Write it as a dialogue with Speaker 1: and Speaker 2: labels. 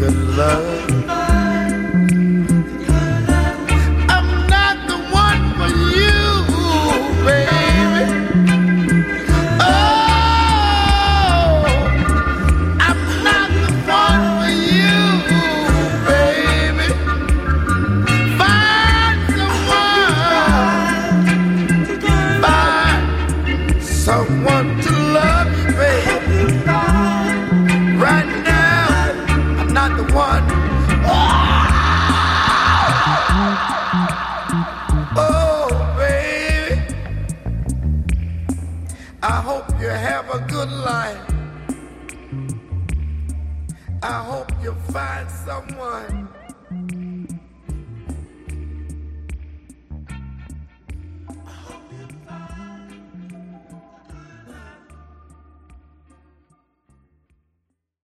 Speaker 1: good love. I'm not the one for you, baby. Oh, I'm not the one for you, baby. Find someone to love you, baby. Right now, I'm not the one. Oh, baby, I hope you have a good life. I hope you find someone